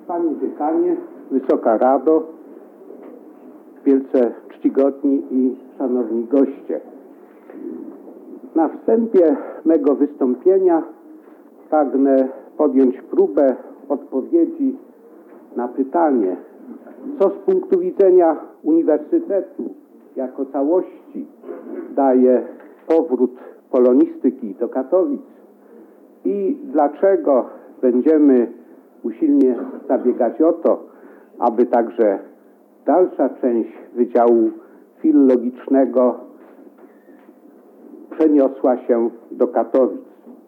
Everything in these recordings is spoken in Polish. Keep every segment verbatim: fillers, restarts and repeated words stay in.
Panie Dziekanie, Wysoka Rado, wielce czcigodni i szanowni goście. Na wstępie mego wystąpienia pragnę podjąć próbę odpowiedzi na pytanie, co z punktu widzenia Uniwersytetu jako całości daje powrót polonistyki do Katowic i dlaczego będziemy usilnie zabiegać o to, aby także dalsza część Wydziału Filologicznego przeniosła się do Katowic.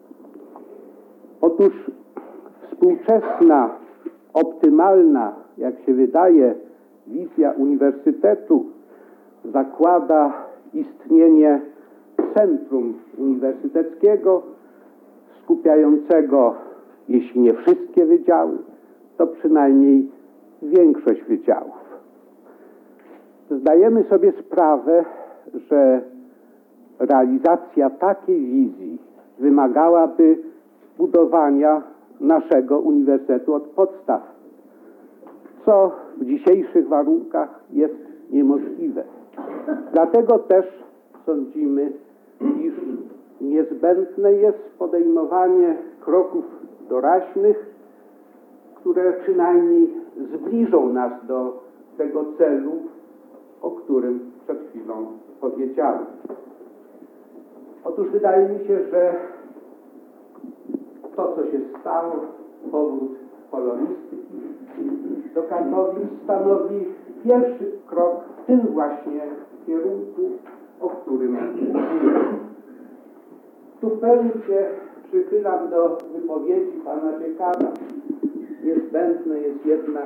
Otóż współczesna, optymalna, jak się wydaje, wizja uniwersytetu zakłada istnienie centrum uniwersyteckiego skupiającego, jeśli nie wszystkie wydziały, to przynajmniej większość wydziałów. Zdajemy sobie sprawę, że realizacja takiej wizji wymagałaby budowania naszego uniwersytetu od podstaw, co w dzisiejszych warunkach jest niemożliwe. Dlatego też sądzimy, iż niezbędne jest podejmowanie kroków doraźnych, które przynajmniej zbliżą nas do tego celu, o którym przed chwilą powiedziałem. Otóż wydaje mi się, że to, co się stało, powrót polonistyki do Katowic, stanowi pierwszy krok w tym właśnie kierunku, o którym mówiłem. Tu w pełni się przychylam do wypowiedzi pana Dziekana. Niezbędne jest jednak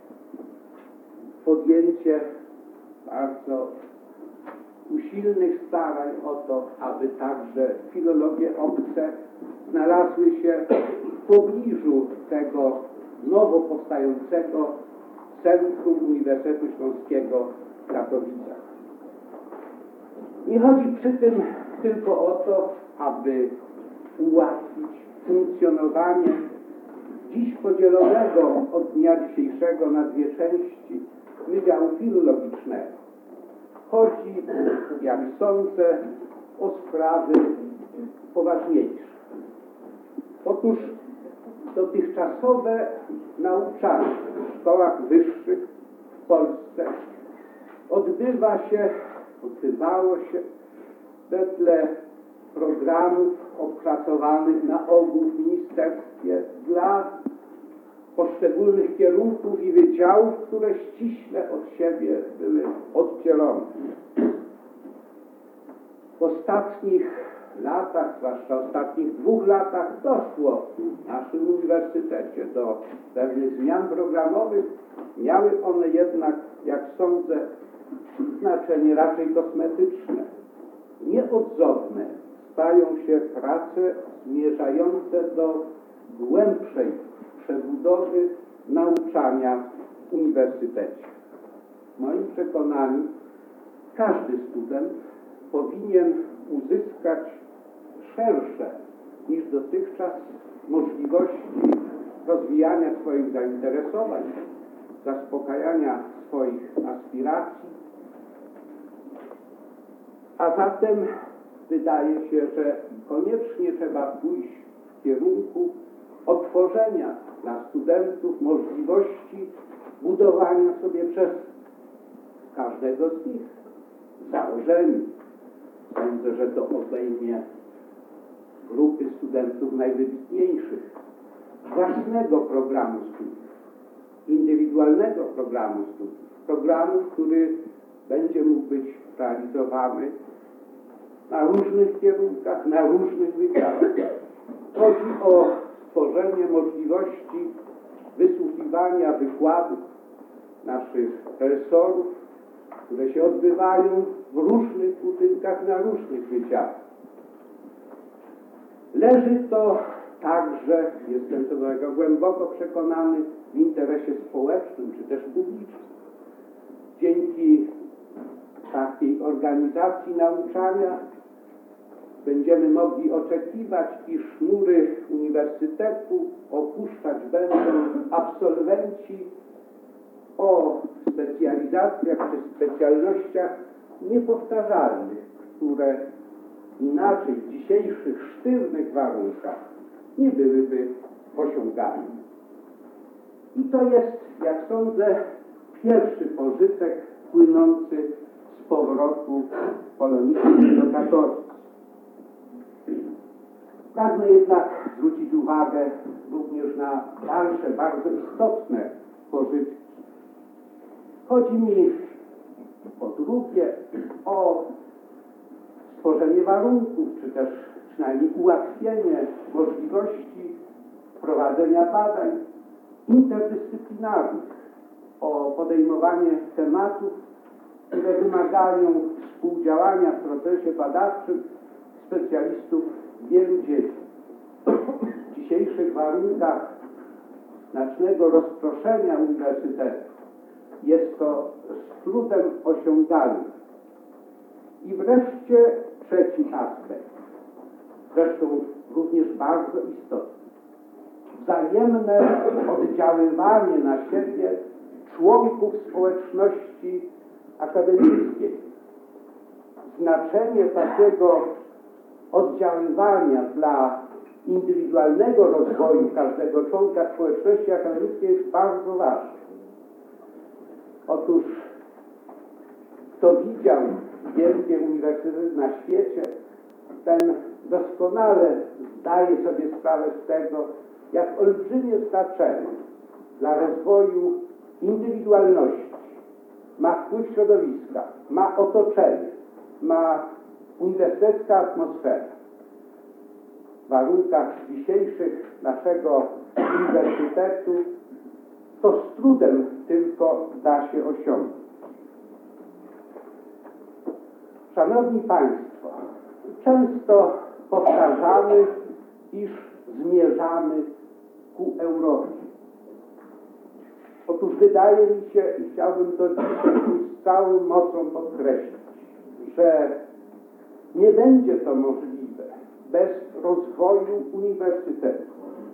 podjęcie bardzo usilnych starań o to, aby także filologie obce znalazły się w pobliżu tego nowo powstającego Centrum Uniwersytetu Śląskiego w Katowicach. Nie chodzi przy tym tylko o to, aby ułatwić funkcjonowanie dziś podzielonego od dnia dzisiejszego na dwie części Wydziału Filologicznego. Chodzi, jak sądzę, o sprawy poważniejsze. Otóż dotychczasowe nauczanie w szkołach wyższych w Polsce odbywa się, odbywało się wedle programów opracowanych na ogół w ministerstwie dla poszczególnych kierunków i wydziałów, które ściśle od siebie były oddzielone. W ostatnich latach, zwłaszcza w ostatnich dwóch latach, doszło w naszym uniwersytecie do pewnych zmian programowych. Miały one jednak, jak sądzę, znaczenie raczej kosmetyczne. Nieodzowne stają się prace zmierzające do głębszej przebudowy nauczania w uniwersytecie. W moim przekonaniu każdy student powinien uzyskać szersze niż dotychczas możliwości rozwijania swoich zainteresowań, zaspokajania swoich aspiracji, a zatem wydaje się, że koniecznie trzeba pójść w kierunku otworzenia dla studentów możliwości budowania sobie przez każdego z nich założeń. Sądzę, że to obejmie grupy studentów najwybitniejszych, własnego programu studiów, indywidualnego programu studiów, programu, który będzie mógł być realizowany na różnych kierunkach, na różnych wydziałach. Chodzi o stworzenie możliwości wysłuchiwania wykładów naszych profesorów, które się odbywają w różnych budynkach, na różnych wydziałach. Leży to także, jestem co do tego głęboko przekonany, w interesie społecznym czy też publicznym. Dzięki takiej organizacji nauczania będziemy mogli oczekiwać, iż mury uniwersytetu opuszczać będą absolwenci studenci o specjalizacjach czy specjalnościach niepowtarzalnych, które inaczej w dzisiejszych sztywnych warunkach nie byłyby osiągane. I to jest, jak sądzę, pierwszy pożytek płynący z powrotu polonistów do katolicyzmu. Pragnę jednak zwrócić uwagę również na dalsze, bardzo istotne pożytki. Chodzi mi po drugie o stworzenie warunków, czy też przynajmniej ułatwienie możliwości prowadzenia badań interdyscyplinarnych, o podejmowanie tematów, które wymagają współdziałania w procesie badawczym specjalistów wielu dziedzin. W dzisiejszych warunkach znacznego rozproszenia uniwersytetów jest to z trudem osiągalne. I wreszcie trzeci aspekt, zresztą również bardzo istotny. Wzajemne oddziaływanie na siebie członków społeczności akademickiej. Znaczenie takiego oddziaływania dla indywidualnego rozwoju każdego członka społeczności akademickiej jest bardzo ważne. Otóż kto widział wielkie uniwersytety na świecie, ten doskonale zdaje sobie sprawę z tego, jak olbrzymie znaczenie dla rozwoju indywidualności ma wpływ środowiska, ma otoczenie, ma uniwersytecka atmosfera. W warunkach dzisiejszych naszego uniwersytetu to z trudem tylko da się osiągnąć. Szanowni Państwo, często powtarzamy, iż zmierzamy ku Europie. Otóż wydaje mi się, i chciałbym to dzisiaj z całą mocą podkreślić, że nie będzie to możliwe bez rozwoju uniwersytetu.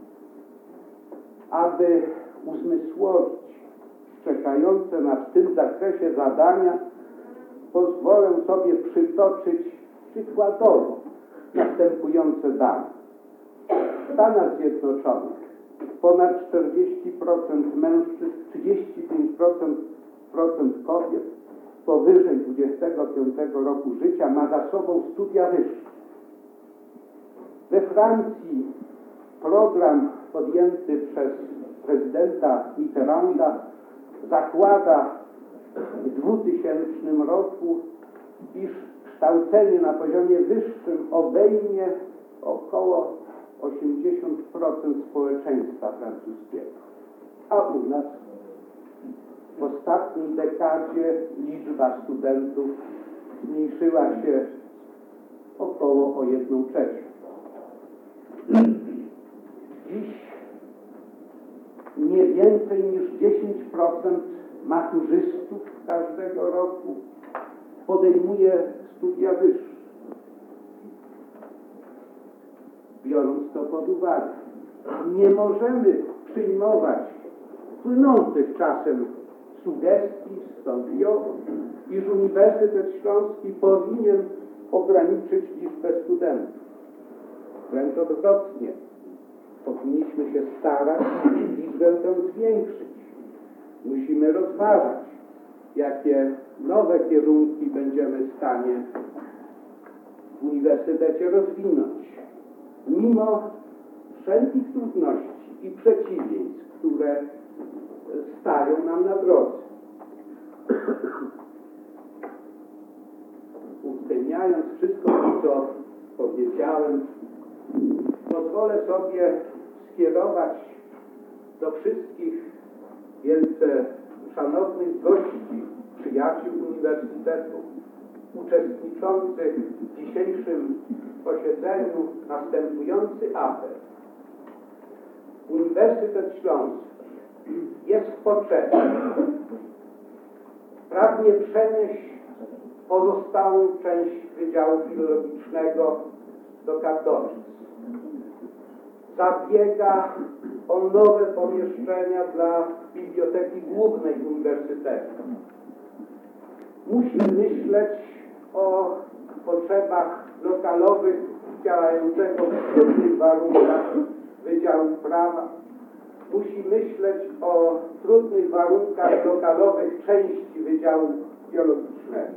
Aby uzmysłowić czekające nas w tym zakresie zadania, pozwolę sobie przytoczyć przykładowo następujące dane. W Stanach Zjednoczonych ponad czterdzieści procent mężczyzn, trzydzieści pięć procent kobiet powyżej dwudziestego piątego roku życia ma za sobą studia wyższe. We Francji program podjęty przez prezydenta Mitterranda zakłada w dwutysięcznym roku, iż kształcenie na poziomie wyższym obejmie około osiemdziesiąt procent społeczeństwa francuskiego. A u nas w ostatniej dekadzie liczba studentów zmniejszyła się około o jedną trzecią. Dziś nie więcej niż dziesięć procent maturzystów każdego roku podejmuje studia wyższe. Biorąc to pod uwagę, nie możemy przyjmować płynących czasem sugestii stąd iż Uniwersytet Śląski powinien ograniczyć liczbę studentów. Wręcz odwrotnie. Powinniśmy się starać liczbę tę zwiększyć. Musimy rozważać, jakie nowe kierunki będziemy w stanie w uniwersytecie rozwinąć. Mimo wszelkich trudności i przeciwieństw, które stają nam na drodze. Uwzględniając wszystko, co powiedziałem, pozwolę sobie skierować do wszystkich wielce szanownych gości, przyjaciół Uniwersytetu, uczestniczących w dzisiejszym posiedzeniu następujący apel. Uniwersytet Śląski jest w potrzebie. Pragnie przenieść pozostałą część Wydziału Filologicznego do Katowic. Zabiega o nowe pomieszczenia dla Biblioteki Głównej Uniwersytetu. Musi myśleć o potrzebach lokalowych działającego w trudnych warunkach Wydziału Prawa. Musi myśleć o trudnych warunkach lokalowych części Wydziału Biologicznego.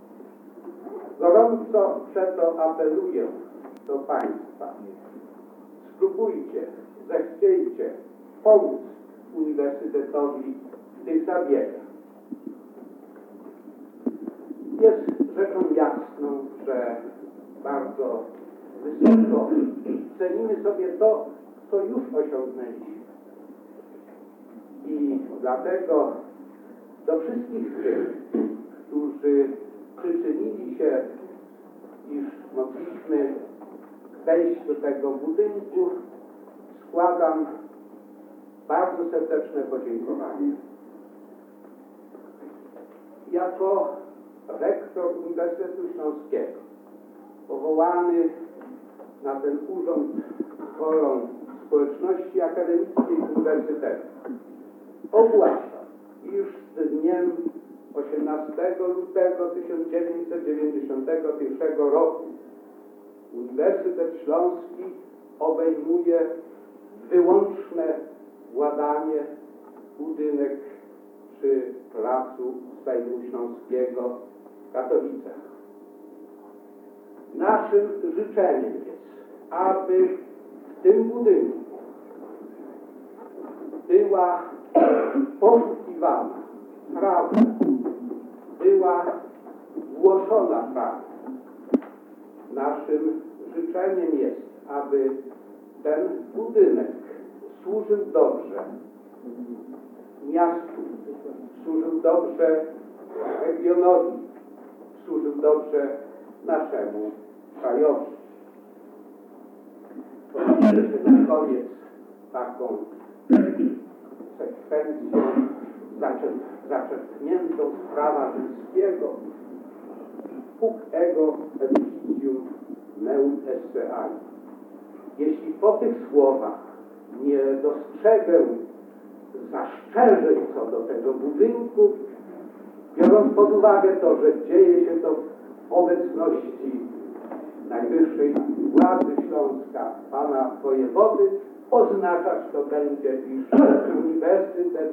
Gorąco przeto apeluję do Państwa. Spróbujcie, zechciejcie pomóc Uniwersytetowi w tych zabiegach. Jest rzeczą jasną, że bardzo wysoko cenimy sobie to, co już osiągnęliśmy. I dlatego do wszystkich tych, którzy przyczynili się, iż mogliśmy wejść do tego budynku, składam bardzo serdeczne podziękowanie. Jako rektor Uniwersytetu Śląskiego, powołany na ten urząd wolą społeczności akademickiej Uniwersytetu, ogłaszam, iż z dniem osiemnastego lutego tysiąc dziewięćset dziewięćdziesiątego pierwszego roku Uniwersytet Śląski obejmuje wyłączne władanie budynek przy placu Sejmu Śląskiego w Katowicach. Naszym życzeniem jest, aby w tym budynku była poszukiwana prawda, była głoszona prawda. Naszym życzeniem jest, aby ten budynek służył dobrze miastu, służył dobrze regionowi, służył dobrze naszemu krajowi. Powiedzmy na koniec taką sekwencją zaczerpniętą z prawa rzymskiego: Huc ego edificium meum esse ai. Jeśli po tych słowach nie dostrzegę zastrzeżeń co do tego budynku, biorąc pod uwagę to, że dzieje się to w obecności najwyższej władzy Śląska, pana wojewody, oznaczać to będzie, iż uniwersytet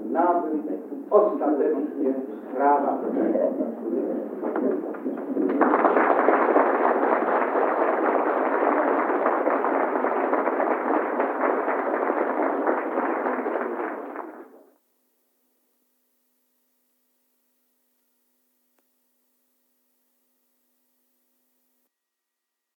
nabył ostatecznie prawa do tego.